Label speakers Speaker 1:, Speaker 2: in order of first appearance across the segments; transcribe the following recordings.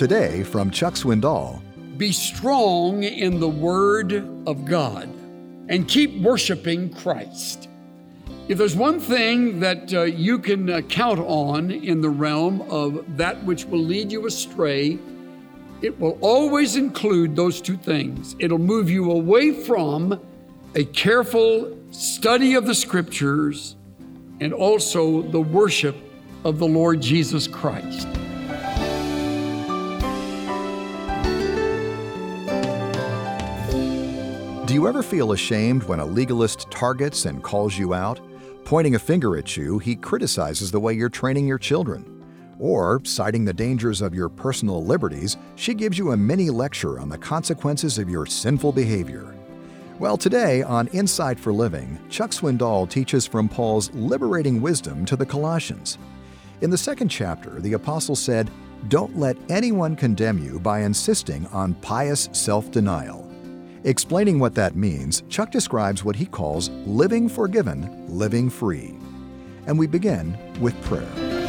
Speaker 1: Today from Chuck Swindoll.
Speaker 2: Be strong in the Word of God and keep worshiping Christ. If there's one thing that you can count on in the realm of that which will lead you astray, it will always include those two things. It'll move you away from a careful study of the Scriptures and also the worship of the Lord Jesus Christ.
Speaker 1: Do you ever feel ashamed when a legalist targets and calls you out? Pointing a finger at you, he criticizes the way you're training your children. Or, citing the dangers of your personal liberties, she gives you a mini lecture on the consequences of your sinful behavior. Well, today on Insight for Living, Chuck Swindoll teaches from Paul's liberating wisdom to the Colossians. In the second chapter, the apostle said, "Don't let anyone condemn you by insisting on pious self-denial." Explaining what that means, Chuck describes what he calls living forgiven, living free. And we begin with prayer.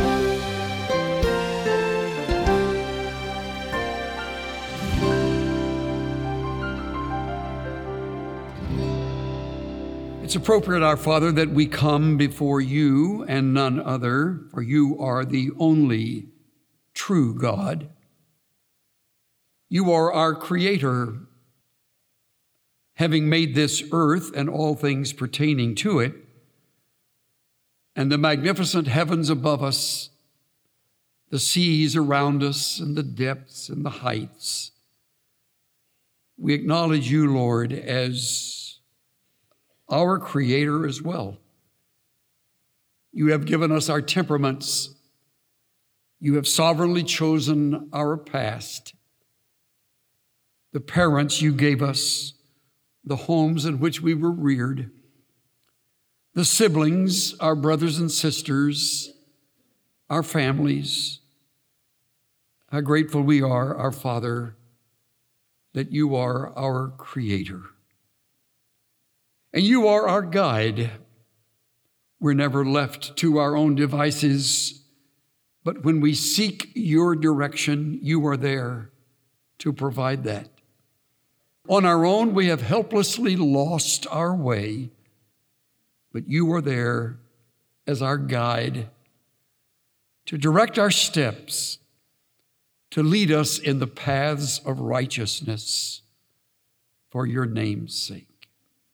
Speaker 2: It's appropriate, our Father, that we come before you and none other, for you are the only true God. You are our Creator, having made this earth and all things pertaining to it, and the magnificent heavens above us, the seas around us, and the depths and the heights. We acknowledge you, Lord, as our Creator as well. You have given us our temperaments. You have sovereignly chosen our past. The parents you gave us, the homes in which we were reared, the siblings, our brothers and sisters, our families. How grateful we are, our Father, that you are our Creator. And you are our guide. We're never left to our own devices, but when we seek your direction, you are there to provide that. On our own, we have helplessly lost our way, but you are there as our guide to direct our steps, to lead us in the paths of righteousness for your name's sake.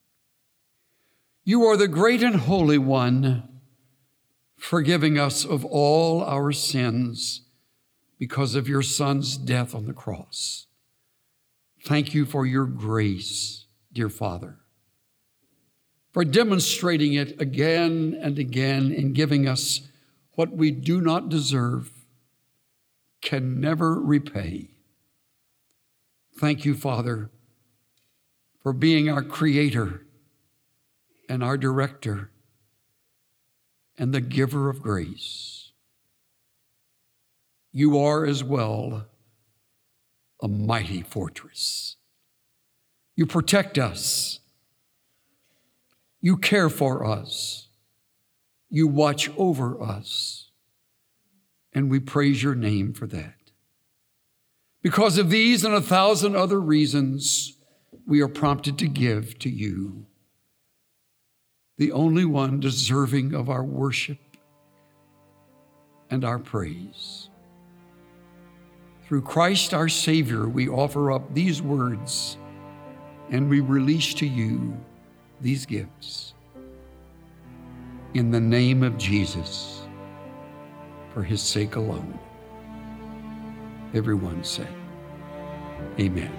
Speaker 2: You are the great and holy one, forgiving us of all our sins because of your Son's death on the cross. Thank you for your grace, dear Father, for demonstrating it again and again in giving us what we do not deserve, can never repay. Thank you, Father, for being our Creator and our Director and the giver of grace. You are as well a mighty fortress. You protect us. You care for us. You watch over us. And we praise your name for that. Because of these and 1,000 other reasons, we are prompted to give to you, the only one deserving of our worship and our praise. Through Christ our Savior, we offer up these words and we release to you these gifts. In the name of Jesus, for his sake alone. Everyone said, amen.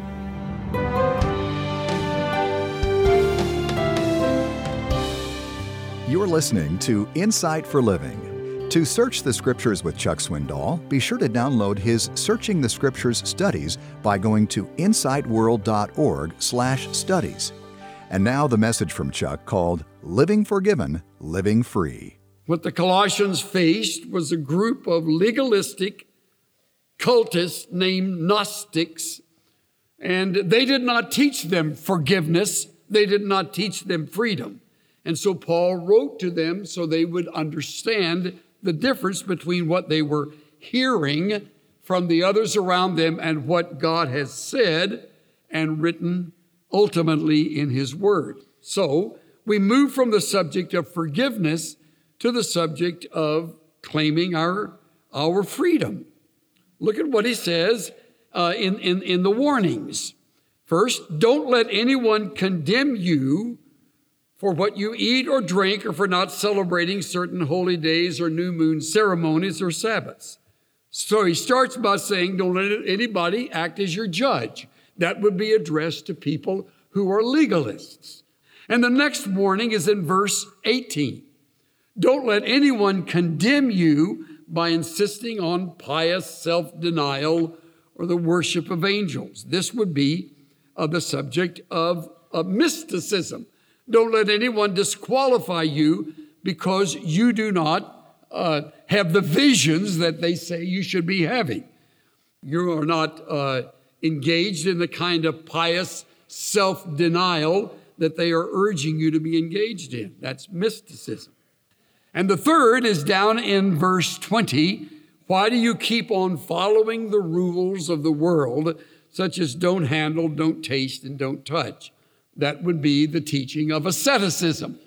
Speaker 1: You're listening to Insight for Living. To search the Scriptures with Chuck Swindoll, be sure to download his Searching the Scriptures studies by going to insightworld.org/studies. And now the message from Chuck called Living Forgiven, Living Free.
Speaker 2: What the Colossians faced was a group of legalistic cultists named Gnostics, and they did not teach them forgiveness. They did not teach them freedom. And so Paul wrote to them so they would understand the difference between what they were hearing from the others around them and what God has said and written ultimately in His Word. So we move from the subject of forgiveness to the subject of claiming our freedom. Look at what he says in the warnings. First, don't let anyone condemn you for what you eat or drink, or for not celebrating certain holy days or new moon ceremonies or Sabbaths. So he starts by saying, don't let anybody act as your judge. That would be addressed to people who are legalists. And the next warning is in verse 18. Don't let anyone condemn you by insisting on pious self-denial or the worship of angels. This would be the subject of mysticism. Don't let anyone disqualify you because you do not have the visions that they say you should be having. You are not engaged in the kind of pious self-denial that they are urging you to be engaged in. That's mysticism. And the third is down in verse 20. Why do you keep on following the rules of the world, such as don't handle, don't taste, and don't touch? That would be the teaching of asceticism.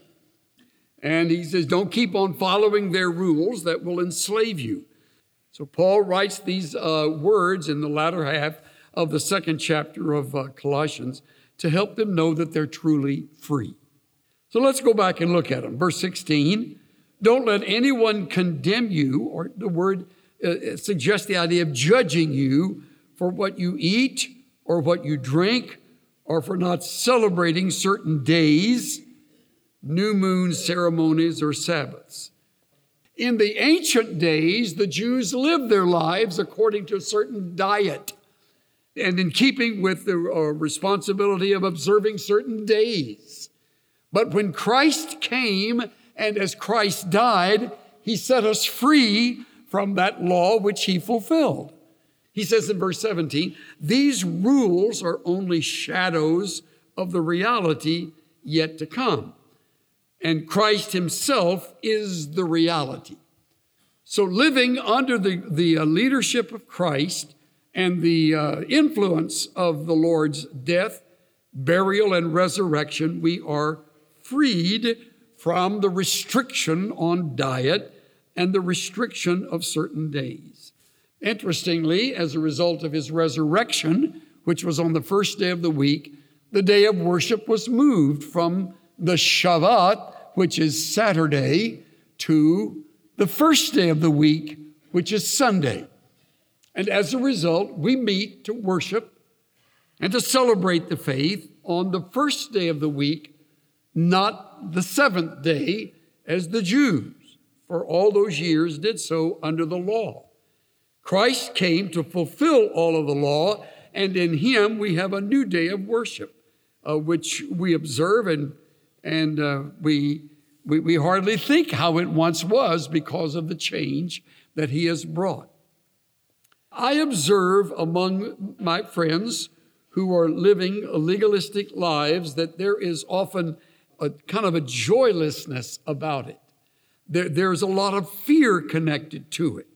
Speaker 2: And he says, don't keep on following their rules that will enslave you. So Paul writes these words in the latter half of the second chapter of Colossians to help them know that they're truly free. So let's go back and look at them. Verse 16, don't let anyone condemn you, or the word suggests the idea of judging you for what you eat or what you drink, or for not celebrating certain days, new moon ceremonies, or Sabbaths. In the ancient days, the Jews lived their lives according to a certain diet and in keeping with the responsibility of observing certain days. But when Christ came and as Christ died, He set us free from that law which He fulfilled. He says in verse 17, these rules are only shadows of the reality yet to come. And Christ Himself is the reality. So living under the leadership of Christ and the influence of the Lord's death, burial, and resurrection, we are freed from the restriction on diet and the restriction of certain days. Interestingly, as a result of His resurrection, which was on the first day of the week, the day of worship was moved from the Shabbat, which is Saturday, to the first day of the week, which is Sunday. And as a result, we meet to worship and to celebrate the faith on the first day of the week, not the seventh day, as the Jews for all those years did so under the law. Christ came to fulfill all of the law, and in Him we have a new day of worship, which we observe, and we hardly think how it once was because of the change that He has brought. I observe among my friends who are living legalistic lives that there is often a kind of a joylessness about it. There's a lot of fear connected to it.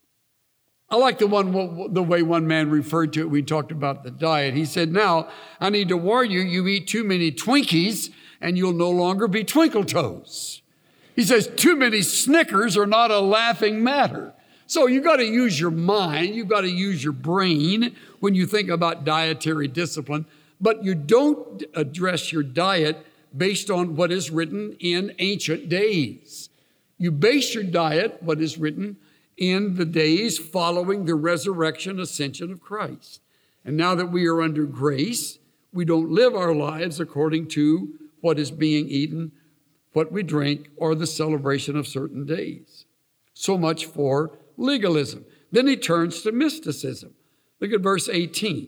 Speaker 2: I like the way one man referred to it. We talked about the diet. He said, now, I need to warn you, you eat too many Twinkies and you'll no longer be Twinkle Toes. He says, too many Snickers are not a laughing matter. So you got to use your mind. You got to use your brain when you think about dietary discipline. But you don't address your diet based on what is written in ancient days. You base your diet, what is written in the days following the resurrection, ascension of Christ. And now that we are under grace, we don't live our lives according to what is being eaten, what we drink, or the celebration of certain days. So much for legalism. Then he turns to mysticism. Look at verse 18.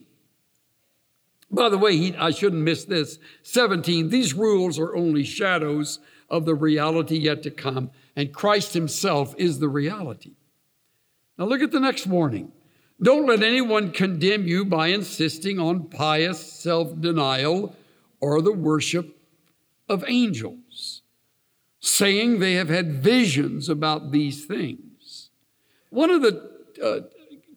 Speaker 2: By the way, I shouldn't miss this. 17, these rules are only shadows of the reality yet to come, and Christ Himself is the reality. Now look at the next warning. Don't let anyone condemn you by insisting on pious self-denial or the worship of angels, saying they have had visions about these things. One of the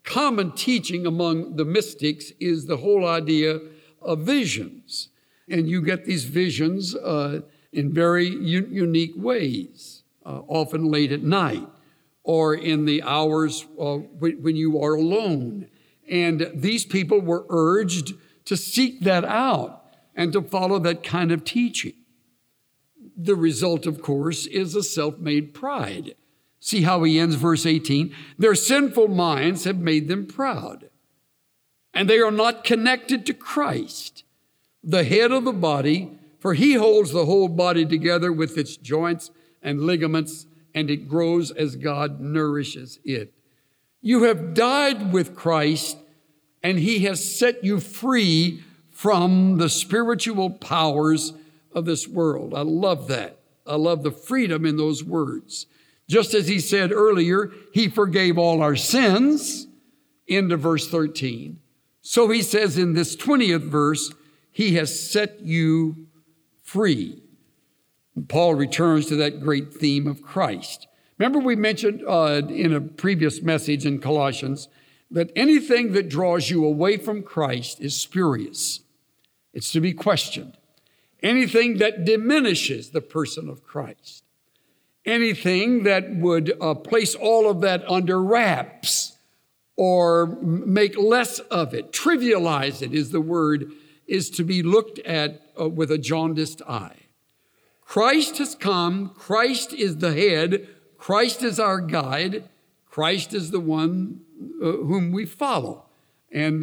Speaker 2: common teaching among the mystics is the whole idea of visions. And you get these visions in very unique ways, often late at night or in the hours when you are alone. And these people were urged to seek that out and to follow that kind of teaching. The result, of course, is a self-made pride. See how he ends verse 18. Their sinful minds have made them proud, and they are not connected to Christ, the head of the body, for he holds the whole body together with its joints and ligaments, and it grows as God nourishes it. You have died with Christ, and he has set you free from the spiritual powers of this world. I love that. I love the freedom in those words. Just as he said earlier, he forgave all our sins, into verse 13. So he says in this 20th verse, he has set you free. And Paul returns to that great theme of Christ. Remember we mentioned in a previous message in Colossians that anything that draws you away from Christ is spurious. It's to be questioned. Anything that diminishes the person of Christ. Anything that would place all of that under wraps or make less of it, trivialize it is the word, is to be looked at with a jaundiced eye. Christ has come. Christ is the head. Christ is our guide. Christ is the one whom we follow. And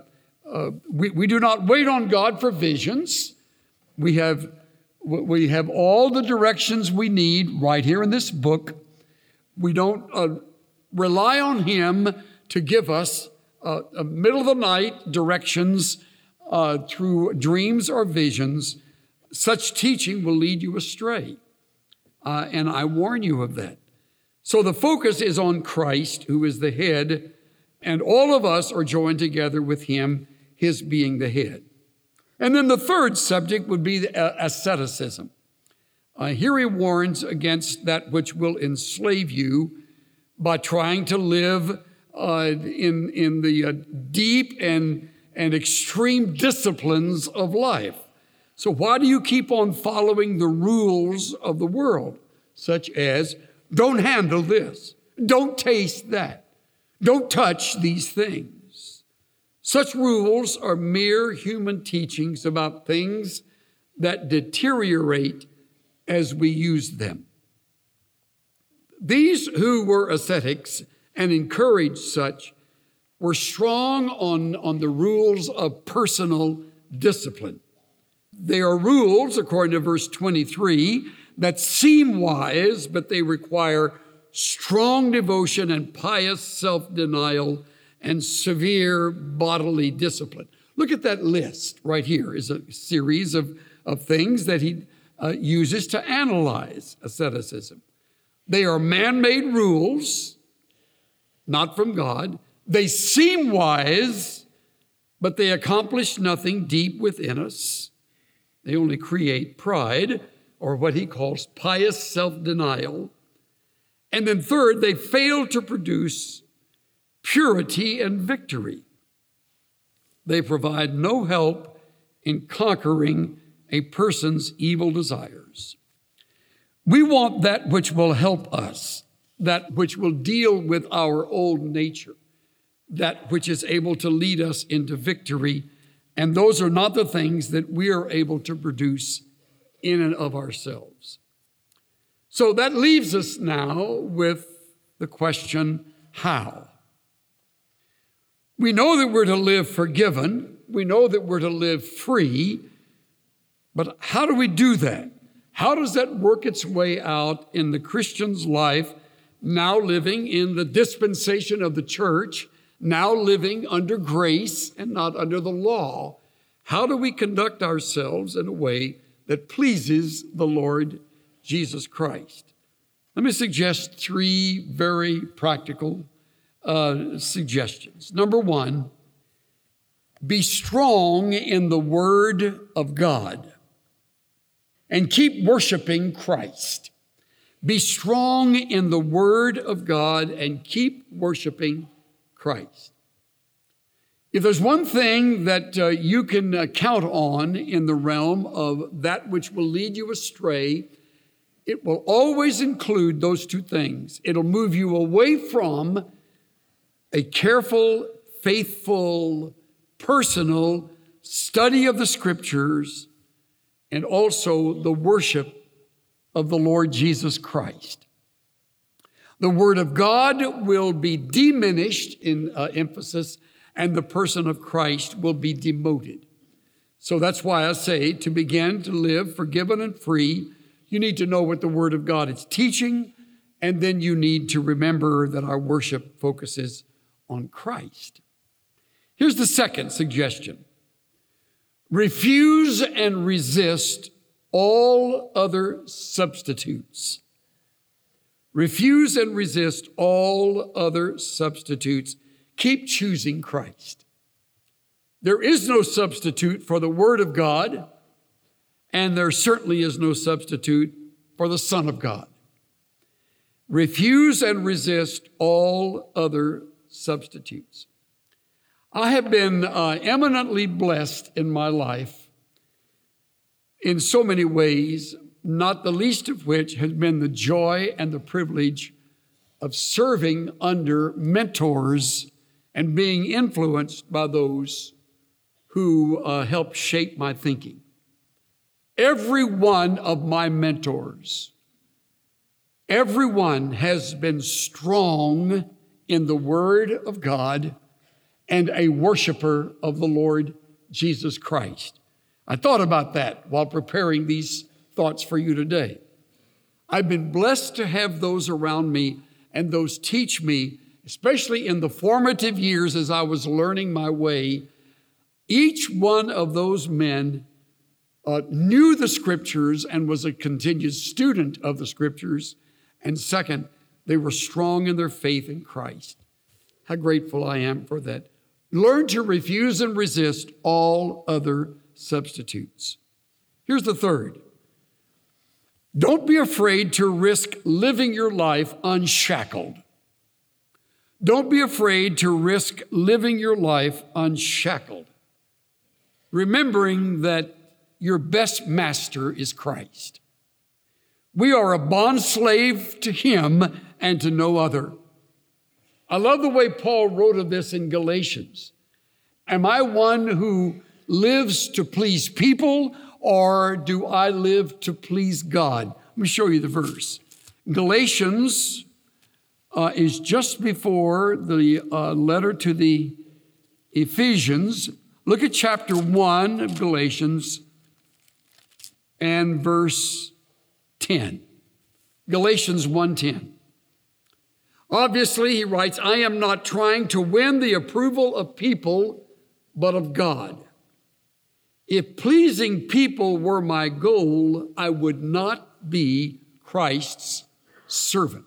Speaker 2: we do not wait on God for visions. We have all the directions we need right here in this book. We don't rely on him to give us middle of the night directions through dreams or visions. Such teaching will lead you astray. And I warn you of that. So the focus is on Christ, who is the head, and all of us are joined together with him, his being the head. And then the third subject would be asceticism. Here he warns against that which will enslave you by trying to live in the deep and extreme disciplines of life. So why do you keep on following the rules of the world, such as don't handle this, don't taste that, don't touch these things? Such rules are mere human teachings about things that deteriorate as we use them. These who were ascetics and encouraged such were strong on the rules of personal discipline. They are rules, according to verse 23, that seem wise, but they require strong devotion and pious self-denial and severe bodily discipline. Look at that list right here. Is a series of things that he uses to analyze asceticism. They are man-made rules, not from God. They seem wise, but they accomplish nothing deep within us. They only create pride, or what he calls pious self-denial. And then third, they fail to produce purity and victory. They provide no help in conquering a person's evil desires. We want that which will help us, that which will deal with our old nature, that which is able to lead us into victory. And those are not the things that we are able to produce in and of ourselves. So that leaves us now with the question, how? We know that we're to live forgiven. We know that we're to live free. But how do we do that? How does that work its way out in the Christian's life, now living in the dispensation of the church, now living under grace and not under the law? How do we conduct ourselves in a way that pleases the Lord Jesus Christ? Let me suggest three very practical suggestions. Number one, be strong in the Word of God and keep worshiping Christ. Be strong in the Word of God and keep worshiping Christ. If there's one thing that you can count on in the realm of that which will lead you astray, it will always include those two things. It'll move you away from a careful, faithful, personal study of the Scriptures and also the worship of the Lord Jesus Christ. The Word of God will be diminished in emphasis, and the person of Christ will be demoted. So that's why I say to begin to live forgiven and free, you need to know what the Word of God is teaching, and then you need to remember that our worship focuses on Christ. Here's the second suggestion. Refuse and resist all other substitutes. Refuse and resist all other substitutes. Keep choosing Christ. There is no substitute for the Word of God, and there certainly is no substitute for the Son of God. Refuse and resist all other substitutes. I have been eminently blessed in my life in so many ways, not the least of which has been the joy and the privilege of serving under mentors and being influenced by those who helped shape my thinking. Every one of my mentors, everyone has been strong in the Word of God and a worshiper of the Lord Jesus Christ. I thought about that while preparing these thoughts for you today. I've been blessed to have those around me and those teach me, especially in the formative years as I was learning my way. Each one of those men knew the Scriptures and was a continued student of the Scriptures. And second, they were strong in their faith in Christ. How grateful I am for that. Learn to refuse and resist all other substitutes. Here's the third. Don't be afraid to risk living your life unshackled. Don't be afraid to risk living your life unshackled, remembering that your best master is Christ. We are a bondslave to Him and to no other. I love the way Paul wrote of this in Galatians. Am I one who lives to please people, or do I live to please God? Let me show you the verse. Galatians is just before the letter to the Ephesians. Look at chapter 1 of Galatians and verse 10. Galatians 1:10. Obviously, he writes, I am not trying to win the approval of people, but of God. If pleasing people were my goal, I would not be Christ's servant.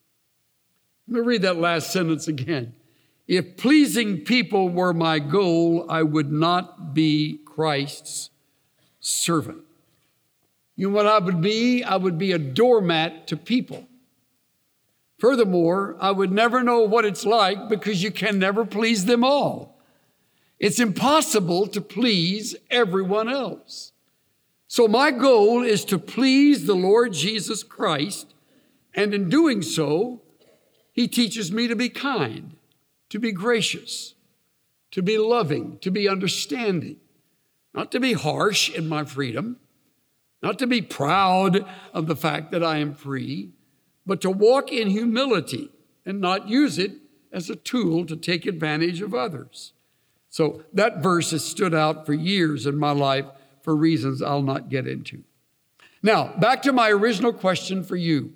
Speaker 2: Let me read that last sentence again. If pleasing people were my goal, I would not be Christ's servant. You know what I would be? I would be a doormat to people. Furthermore, I would never know what it's like because you can never please them all. It's impossible to please everyone else. So my goal is to please the Lord Jesus Christ, and in doing so, He teaches me to be kind, to be gracious, to be loving, to be understanding, not to be harsh in my freedom, not to be proud of the fact that I am free, but to walk in humility and not use it as a tool to take advantage of others. So that verse has stood out for years in my life for reasons I'll not get into. Now, back to my original question for you.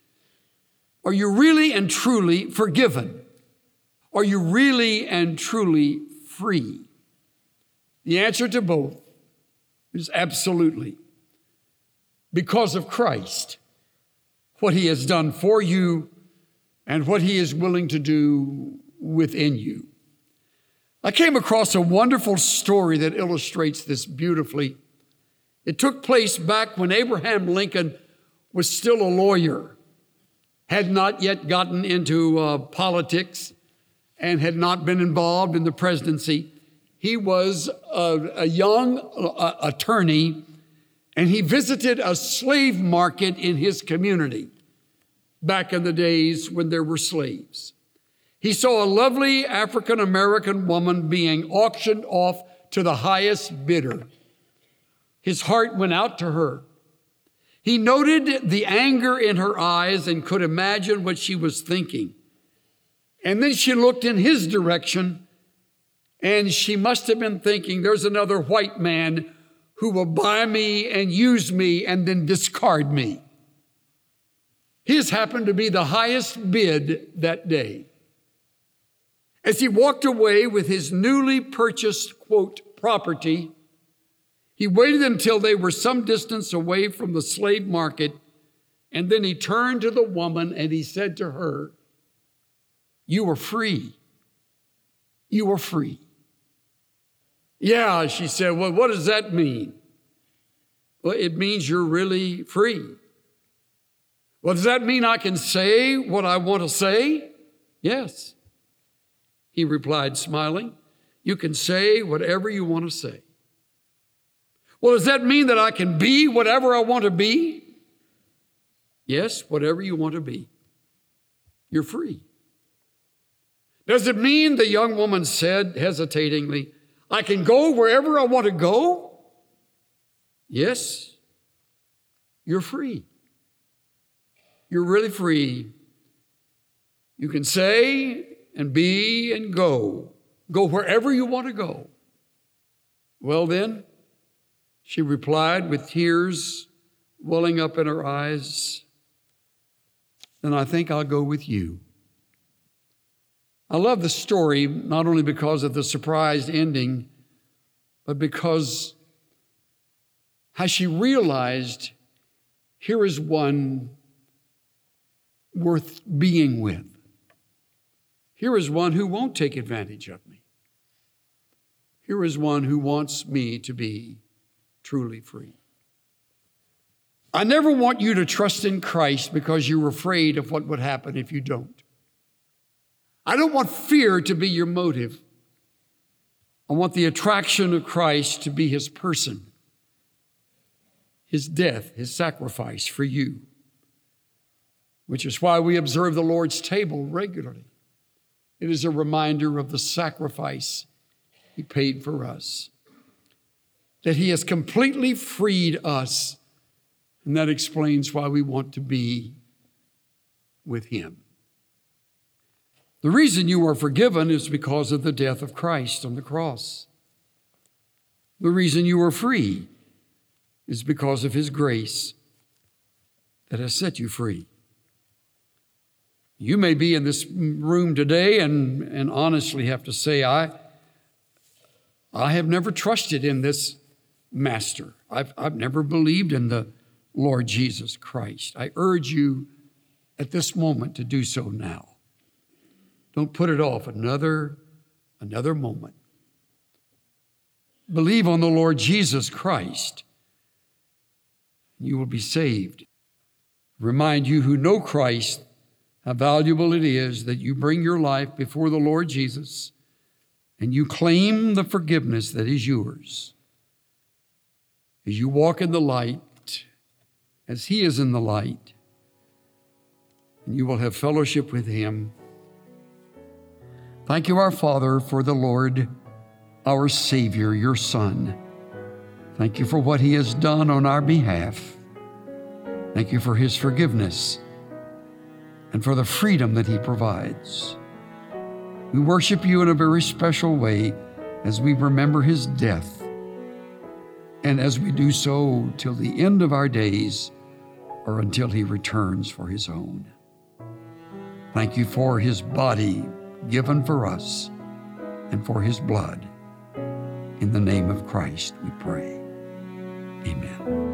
Speaker 2: Are you really and truly forgiven? Are you really and truly free? The answer to both is absolutely. Because of Christ, what He has done for you and what He is willing to do within you. I came across a wonderful story that illustrates this beautifully. It took place back when Abraham Lincoln was still a lawyer, had not yet gotten into politics, and had not been involved in the presidency. He was a young attorney, and he visited a slave market in his community back in the days when there were slaves. He saw a lovely African-American woman being auctioned off to the highest bidder. His heart went out to her. He noted the anger in her eyes and could imagine what she was thinking. And then she looked in his direction, and she must have been thinking, there's another white man who will buy me and use me and then discard me. His happened to be the highest bid that day. As he walked away with his newly purchased, quote, property, he waited until they were some distance away from the slave market, and then he turned to the woman and he said to her, "You are free. You are free." "Yeah," she said. "Well, what does that mean?" "Well, it means you're really free." "Well, does that mean I can say what I want to say?" "Yes," he replied, smiling. "You can say whatever you want to say." "Well, does that mean that I can be whatever I want to be?" "Yes, whatever you want to be. You're free." "Does it mean," the young woman said hesitatingly, "I can go wherever I want to go?" "Yes, you're free. You're really free. You can say and be and go. Go wherever you want to go." "Well then," she replied with tears welling up in her eyes, "then I think I'll go with you." I love the story, not only because of the surprise ending, but because how she realized here is one worth being with. Here is one who won't take advantage of me. Here is one who wants me to be truly free. I never want you to trust in Christ because you're afraid of what would happen if you don't. I don't want fear to be your motive. I want the attraction of Christ to be his person, his death, his sacrifice for you, which is why we observe the Lord's table regularly. It is a reminder of the sacrifice he paid for us, that he has completely freed us, and that explains why we want to be with him. The reason you are forgiven is because of the death of Christ on the cross. The reason you are free is because of his grace that has set you free. You may be in this room today and honestly have to say, I have never trusted in this master. I've never believed in the Lord Jesus Christ. I urge you at this moment to do so now. Don't put it off another moment. Believe on the Lord Jesus Christ. You will be saved. Remind you who know Christ how valuable it is that you bring your life before the Lord Jesus and you claim the forgiveness that is yours. As you walk in the light, as he is in the light, and you will have fellowship with him. Thank you, our Father, for the Lord, our Savior, your Son. Thank you for what he has done on our behalf. Thank you for his forgiveness and for the freedom that he provides. We worship you in a very special way as we remember his death, and as we do so till the end of our days or until he returns for his own. Thank you for his body given for us and for his blood. In the name of Christ we pray. Amen.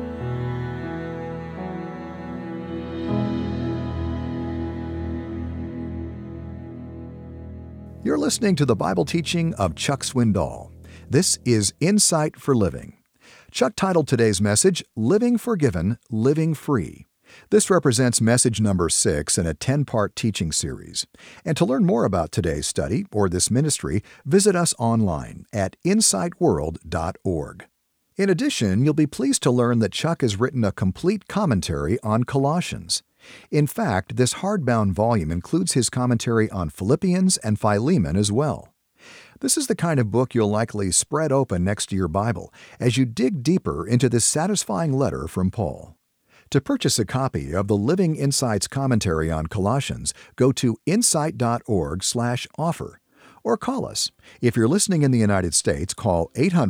Speaker 1: You're listening to the Bible teaching of Chuck Swindoll. This is Insight for Living. Chuck titled today's message, Living Forgiven, Living Free. This represents message number 6 in a 10-part teaching series. And to learn more about today's study or this ministry, visit us online at insightworld.org. In addition, you'll be pleased to learn that Chuck has written a complete commentary on Colossians. In fact, this hardbound volume includes his commentary on Philippians and Philemon as well. This is the kind of book you'll likely spread open next to your Bible as you dig deeper into this satisfying letter from Paul. To purchase a copy of the Living Insights commentary on Colossians, go to insight.org/offer or call us. If you're listening in the United States, call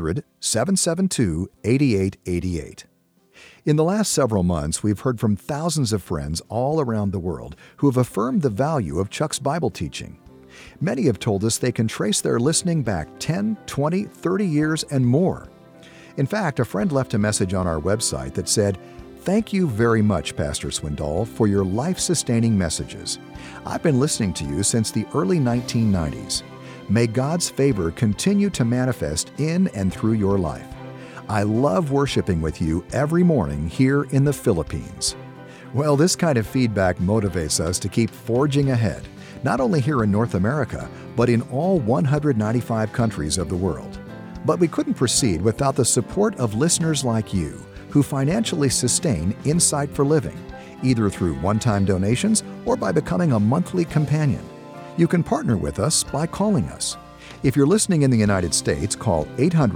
Speaker 1: 800-772-8888. In the last several months, we've heard from thousands of friends all around the world who have affirmed the value of Chuck's Bible teaching. Many have told us they can trace their listening back 10, 20, 30 years and more. In fact, a friend left a message on our website that said, "Thank you very much, Pastor Swindoll, for your life-sustaining messages. I've been listening to you since the early 1990s. May God's favor continue to manifest in and through your life. I love worshiping with you every morning here in the Philippines." Well, this kind of feedback motivates us to keep forging ahead, not only here in North America, but in all 195 countries of the world. But we couldn't proceed without the support of listeners like you, who financially sustain Insight for Living, either through one-time donations or by becoming a monthly companion. You can partner with us by calling us. If you're listening in the United States, call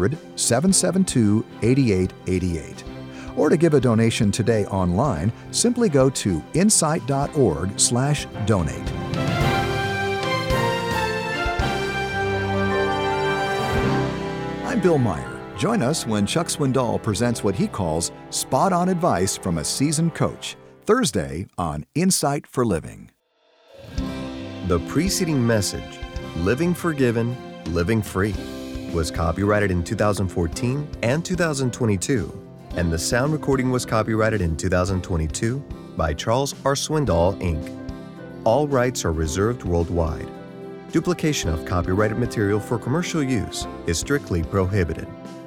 Speaker 1: 800-772-8888. Or to give a donation today online, simply go to insight.org/donate. I'm Bill Meyer. Join us when Chuck Swindoll presents what he calls spot-on advice from a seasoned coach, Thursday on Insight for Living.
Speaker 3: The preceding message, Living Forgiven, Living Free, was copyrighted in 2014 and 2022, and the sound recording was copyrighted in 2022 by Charles R. Swindoll, Inc. All rights are reserved worldwide. Duplication of copyrighted material for commercial use is strictly prohibited.